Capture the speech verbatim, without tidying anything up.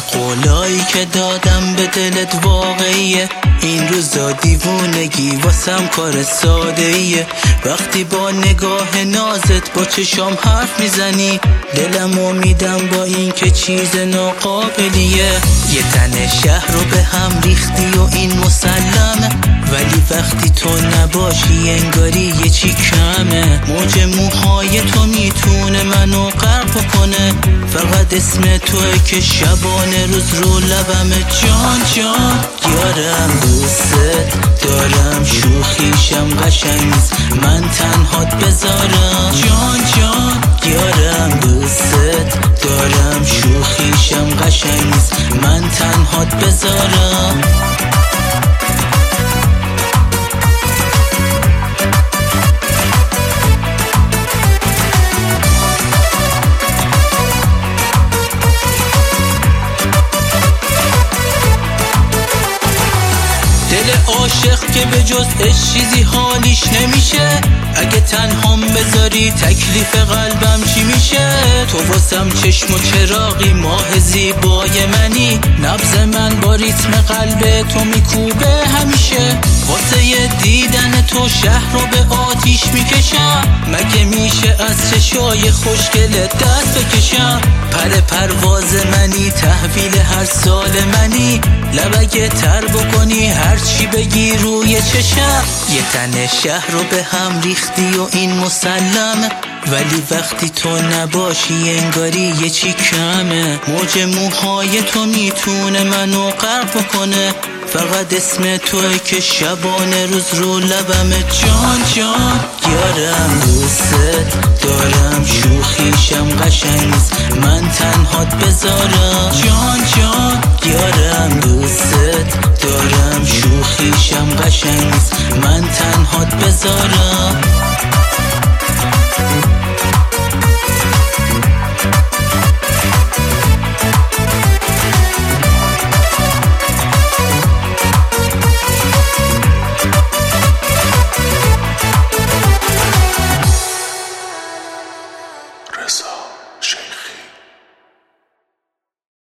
قولایی که دادم به دلت واقعیه. این روزا دیوونگی واسم کار ساده ایه. وقتی با نگاه نازت با چشام حرف میزنی دلمو میدم با این که چیز ناقابلیه. یه تن شهر رو به هم ریختی و این مسلمه، ولی وقتی تو نباشی انگاری یه چی کمه. موج موهای تو میتونه منو غرق کنه، فقط اسم توئه که شبانه روز رو لبمه. جان جان یارم دوست دارم، شوخیشم قشنگ نیست من تنهات بذارم. جان جان یارم دوست دارم، شوخیشم قشنگ نیست من تنهات بذارم. دل عاشق که به جز عشق چیزی حالیش نمیشه. اگه تنهام بذاری تکلیف قلبم چی میشه؟ تو واسم چشم و چراغی، ماه زیبای منی. نبض من با ریتم قلب تو میکوبه همیشه. واسه یه دیدن تو شهر رو به آتیش میکشم. مگه میشه از چشای خوشگل دست بکشم؟ پر پرواز منی، تحویل هر سال منی. لبگه تر بکنی هرچی بگی روی چشم. یه تن شهر رو به هم ریختی و این مسلمه، ولی وقتی تو نباشی انگاری یه چی کمه. موج موهای تو میتونه منو غرق کنه، فقط اسم توئه که شبانه روز رو لبمه. جان جان یارم دوست دارم، شوخیشم قشنگ نیست من تنهات بذارم. جان جان یارم دوست دارم، شوخیشم قشنگ نیست من تنهات بذارم.